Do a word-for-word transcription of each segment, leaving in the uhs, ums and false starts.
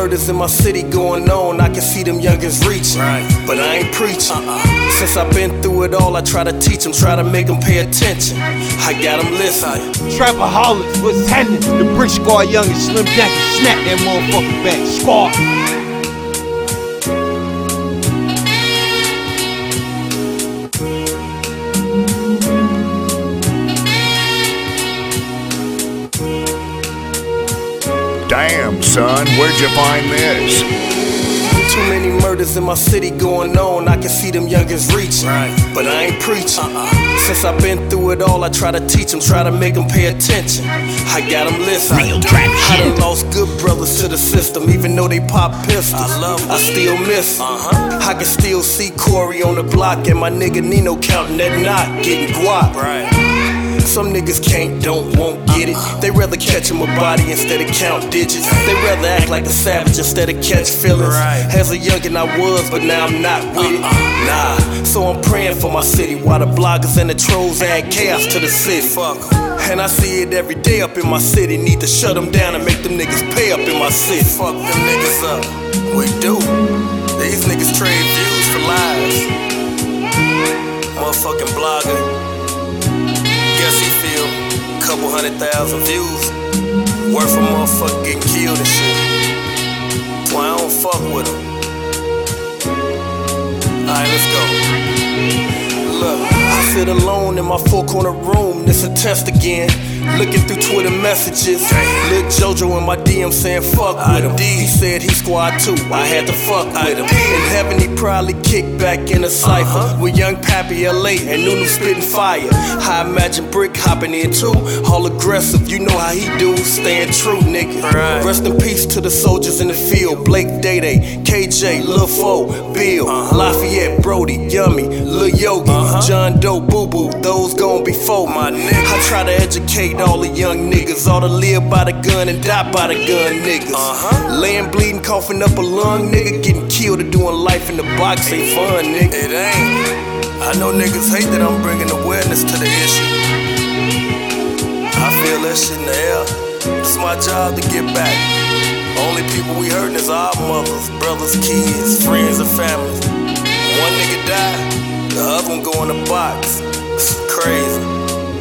murders in my city going on, I can see them youngins reaching, right. But I ain't preaching. uh-uh. Since I've been through it all, I try to teach them, try to make them pay attention. I got them listening. Trapaholics, what's happening? The Brick Squad youngins, Slim Jacket, snap that motherfucker back. Squad. Damn, son, where'd you find this? Too many murders in my city going on, I can see them youngins reaching, right. But I ain't preaching. uh-uh. Since I've been through it all, I try to teach them, try to make them pay attention. I got them listening. Real trap shit. I done lost good brothers to the system, even though they pop pistols. I love them. I still miss them. uh-huh. I can still see Corey on the block and my nigga Nino counting that knot, getting guap. Right. Some niggas can't, don't, won't get it. They rather catch him a body instead of count digits. They rather act like a savage instead of catch feelings. As a youngin' I was, but now I'm not with it. Nah, so I'm praying for my city while the bloggers and the trolls add chaos to the city. And I see it every day up in my city. Need to shut them down and make them niggas pay up in my city. Fuck them niggas up, we do. These niggas trade views for lives. Motherfucking blogger. Guess he feel a couple hundred thousand views worth a motherfucker getting killed and shit. That's why I don't fuck with him. Alright, let's go. Look, I sit alone in my four corner room, this a test again. Looking through Twitter messages, Lil Jojo in my D M saying fuck with him. He said he squad too, I had to fuck with him. In heaven he probably kicked back in a cypher uh-huh. with young Pappy L A and Nunu spitting fire. I imagine Brick hopping in too, all aggressive, you know how he do, staying true, nigga. Right. Rest in peace to the soldiers in the field, Blake Day Day, K J, Lil Fo, Bill, uh-huh. Lafayette, Brody, Yummy, Lil Yogi, uh-huh. John Doe, Boo Boo, those gone before my nigga. I try to educate all the young niggas, all to live by the gun and die by the gun niggas. Uh-huh. Laying bleeding, coughing up a lung, nigga getting killed or doing life in the box ain't fun, nigga. It ain't. I know niggas hate that I'm bringing awareness to the issue. I feel that shit in the air. It's my job to get back. Only people we hurting is our mothers, brothers, kids, friends, and families. One nigga die, the other one go in the box. It's crazy.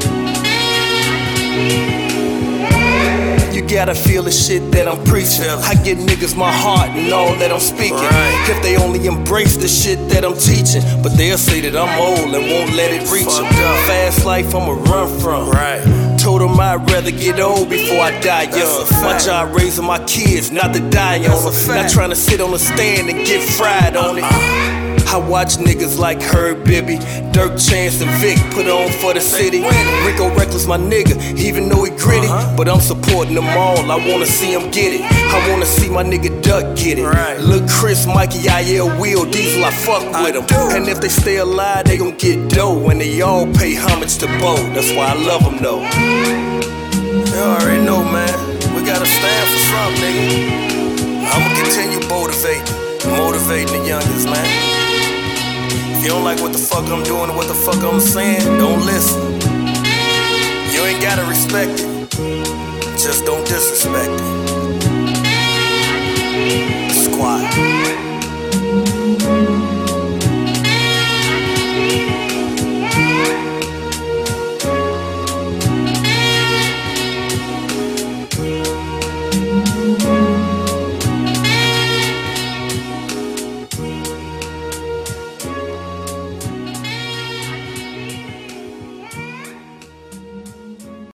You gotta feel the shit that I'm preaching. I get niggas my heart and all that I'm speaking. Right. If they only embrace the shit that I'm teaching, but they'll say that I'm old and won't let it reach them. Fast life I'ma run from. Right. Told them I'd rather get old before I die, yes. My job raising my kids, not to die on them. Not trying to sit on a stand and get fried on it. I watch niggas like Herb Bibby, Dirk Chance and Vic put on for the city. Rico Reckless my nigga, even though he gritty, but I'm supporting them all, I wanna see him get it. I wanna see my nigga Duck get it. Lil Chris, Mikey, I L, Will, Diesel, I fuck with them. And if they stay alive, they gon' get dough, and they all pay homage to Bo. That's why I love them though. You already know, man, we gotta stand for something, nigga. I'ma continue motivating, motivating the youngest, man. If you don't like what the fuck I'm doing or what the fuck I'm saying, don't listen. You ain't gotta respect it, just don't disrespect it.